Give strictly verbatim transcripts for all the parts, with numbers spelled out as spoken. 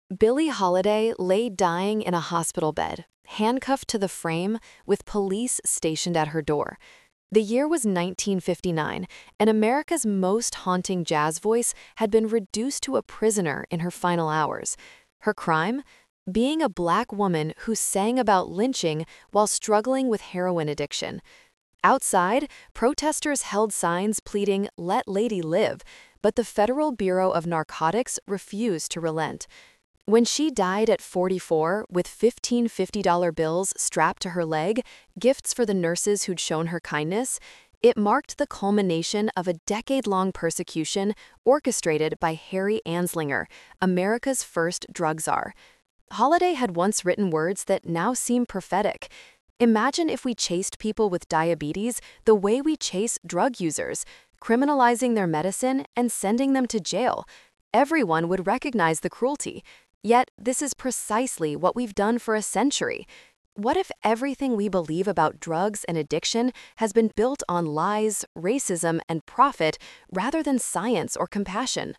Billie Holiday lay dying in a hospital bed, handcuffed to the frame, with police stationed at her door. The year was nineteen fifty-nine, and America's most haunting jazz voice had been reduced to a prisoner in her final hours. Her crime? Being a black woman who sang about lynching while struggling with heroin addiction. Outside, protesters held signs pleading, "Let Lady live," but the Federal Bureau of Narcotics refused to relent. When she died at forty-four, with fifteen fifty-dollar bills strapped to her leg, gifts for the nurses who'd shown her kindness, it marked the culmination of a decade-long persecution orchestrated by Harry Anslinger, America's first drug czar. Holiday had once written words that now seem prophetic. "Imagine if we chased people with diabetes the way we chase drug users, criminalizing their medicine and sending them to jail. Everyone would recognize the cruelty. Yet, this is precisely what we've done for a century. What if everything we believe about drugs and addiction has been built on lies, racism, and profit rather than science or compassion?"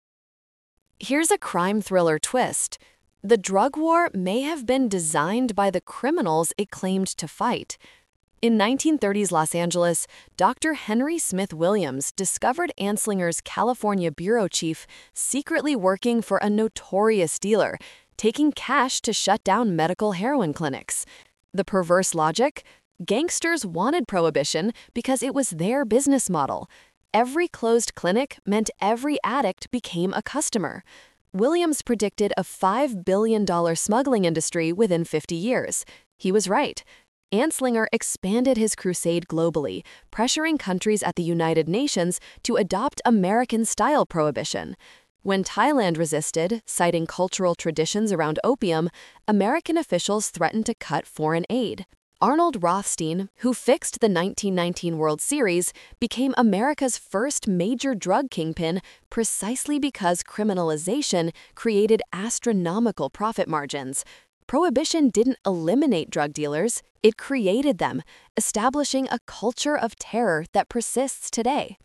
Here's a crime thriller twist. The drug war may have been designed by the criminals it claimed to fight. In nineteen thirties Los Angeles, Doctor Henry Smith Williams discovered Anslinger's California bureau chief secretly working for a notorious dealer, taking cash to shut down medical heroin clinics. The perverse logic? Gangsters wanted prohibition because it was their business model. Every closed clinic meant every addict became a customer. Williams predicted a five billion dollars smuggling industry within fifty years. He was right. Anslinger expanded his crusade globally, pressuring countries at the United Nations to adopt American-style prohibition. When Thailand resisted, citing cultural traditions around opium, American officials threatened to cut foreign aid. Arnold Rothstein, who fixed the nineteen nineteen World Series, became America's first major drug kingpin precisely because criminalization created astronomical profit margins. Prohibition didn't eliminate drug dealers, it created them, establishing a culture of terror that persists today.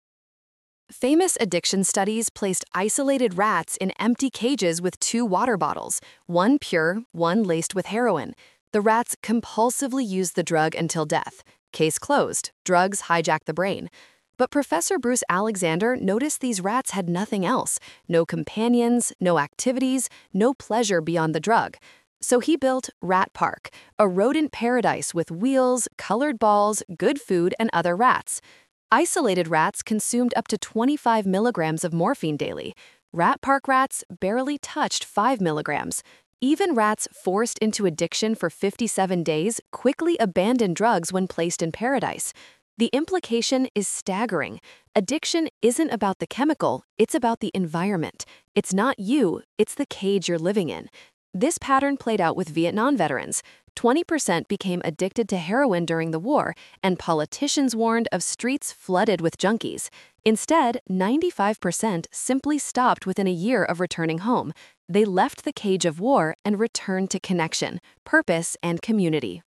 Famous addiction studies placed isolated rats in empty cages with two water bottles, one pure, one laced with heroin. The rats compulsively used the drug until death. Case closed. Drugs hijack the brain. But Professor Bruce Alexander noticed these rats had nothing else, no companions, no activities, no pleasure beyond the drug. So he built Rat Park, a rodent paradise with wheels, colored balls, good food, and other rats. Isolated rats consumed up to twenty-five milligrams of morphine daily. Rat Park rats barely touched five milligrams. Even rats forced into addiction for fifty-seven days quickly abandoned drugs when placed in paradise. The implication is staggering. Addiction isn't about the chemical, it's about the environment. It's not you, it's the cage you're living in. This pattern played out with Vietnam veterans. twenty percent became addicted to heroin during the war, and politicians warned of streets flooded with junkies. Instead, ninety-five percent simply stopped within a year of returning home. They left the cage of war and returned to connection, purpose, and community.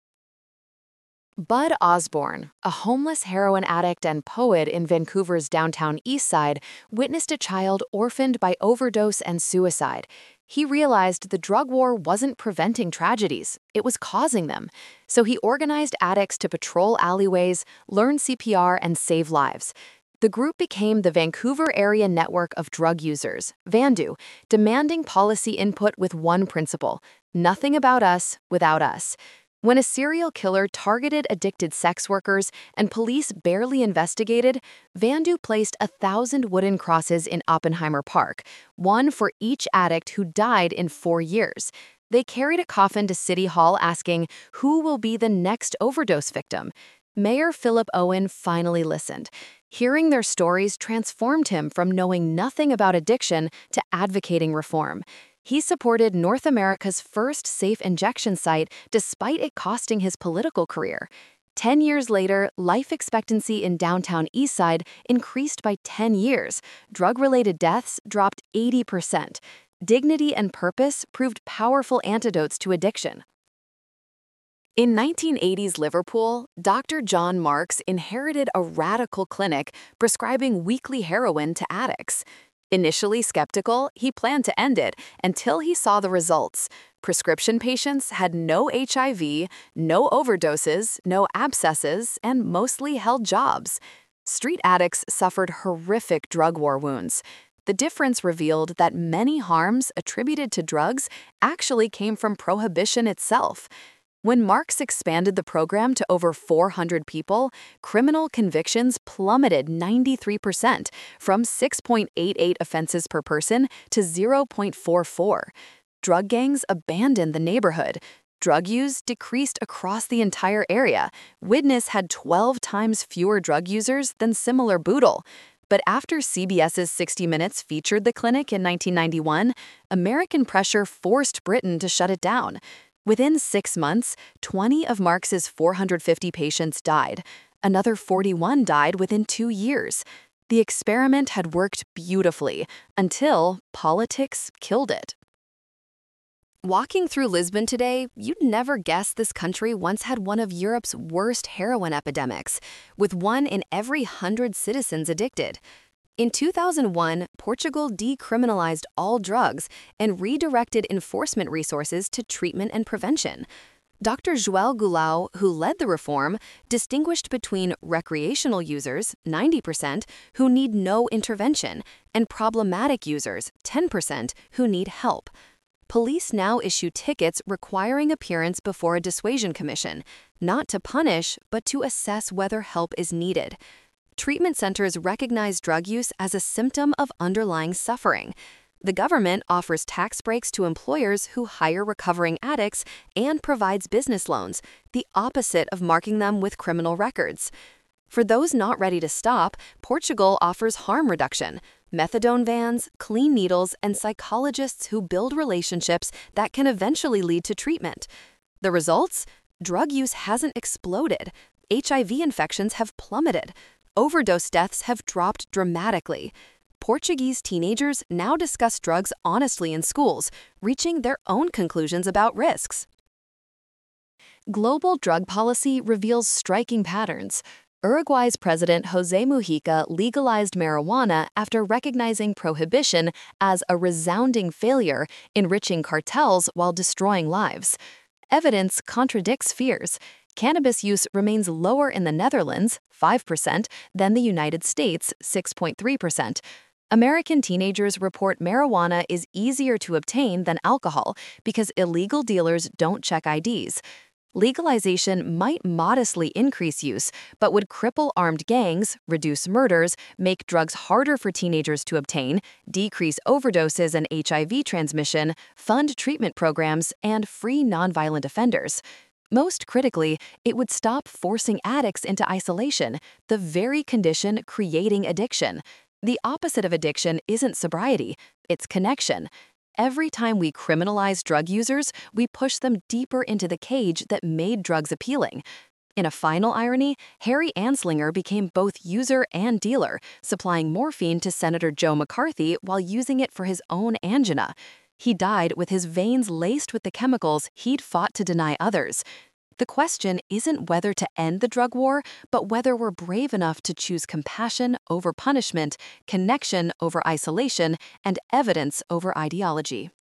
Bud Osborne, a homeless heroin addict and poet in Vancouver's downtown east side, witnessed a child orphaned by overdose and suicide. He realized the drug war wasn't preventing tragedies, it was causing them. So he organized addicts to patrol alleyways, learn C P R, and save lives. The group became the Vancouver Area Network of Drug Users, VANDU, demanding policy input with one principle: nothing about us without us. When a serial killer targeted addicted sex workers and police barely investigated, VANDU placed a thousand wooden crosses in Oppenheimer Park, one for each addict who died in four years. They carried a coffin to City Hall asking, "Who will be the next overdose victim?" Mayor Philip Owen finally listened. Hearing their stories transformed him from knowing nothing about addiction to advocating reform. He supported North America's first safe injection site despite it costing his political career. Ten years later, life expectancy in downtown Eastside increased by ten years. Drug-related deaths dropped eighty percent. Dignity and purpose proved powerful antidotes to addiction. In nineteen eighties Liverpool, Doctor John Marks inherited a radical clinic prescribing weekly heroin to addicts. Initially skeptical, he planned to end it until he saw the results. Prescription patients had no H I V, no overdoses, no abscesses, and mostly held jobs. Street addicts suffered horrific drug war wounds. The difference revealed that many harms attributed to drugs actually came from prohibition itself. When Marks expanded the program to over four hundred people, criminal convictions plummeted ninety-three percent, from six point eight eight offenses per person to zero point four four. Drug gangs abandoned the neighborhood. Drug use decreased across the entire area. Widnes had twelve times fewer drug users than similar Bootle. But after CBS's sixty minutes featured the clinic in nineteen ninety-one, American pressure forced Britain to shut it down. Within six months, twenty of Marks's four hundred fifty patients died. Another forty-one died within two years. The experiment had worked beautifully until politics killed it. Walking through Lisbon today, you'd never guess this country once had one of Europe's worst heroin epidemics, with one in every hundred citizens addicted. In two thousand one, Portugal decriminalized all drugs and redirected enforcement resources to treatment and prevention. Doctor João Goulão, who led the reform, distinguished between recreational users, ninety percent, who need no intervention, and problematic users, ten percent, who need help. Police now issue tickets requiring appearance before a dissuasion commission, not to punish, but to assess whether help is needed. Treatment centers recognize drug use as a symptom of underlying suffering. The government offers tax breaks to employers who hire recovering addicts and provides business loans, the opposite of marking them with criminal records. For those not ready to stop, Portugal offers harm reduction, methadone vans, clean needles, and psychologists who build relationships that can eventually lead to treatment. The results? Drug use hasn't exploded. H I V infections have plummeted. Overdose deaths have dropped dramatically. Portuguese teenagers now discuss drugs honestly in schools, reaching their own conclusions about risks. Global drug policy reveals striking patterns. Uruguay's President José Mujica legalized marijuana after recognizing prohibition as a resounding failure, enriching cartels while destroying lives. Evidence contradicts fears. Cannabis use remains lower in the Netherlands, five percent, than the United States, six point three percent. American teenagers report marijuana is easier to obtain than alcohol because illegal dealers don't check I Ds. Legalization might modestly increase use, but would cripple armed gangs, reduce murders, make drugs harder for teenagers to obtain, decrease overdoses and H I V transmission, fund treatment programs, and free nonviolent offenders. Most critically, it would stop forcing addicts into isolation, the very condition creating addiction. The opposite of addiction isn't sobriety, it's connection. Every time we criminalize drug users, we push them deeper into the cage that made drugs appealing. In a final irony, Harry Anslinger became both user and dealer, supplying morphine to Senator Joe McCarthy while using it for his own angina. He died with his veins laced with the chemicals he'd fought to deny others. The question isn't whether to end the drug war, but whether we're brave enough to choose compassion over punishment, connection over isolation, and evidence over ideology.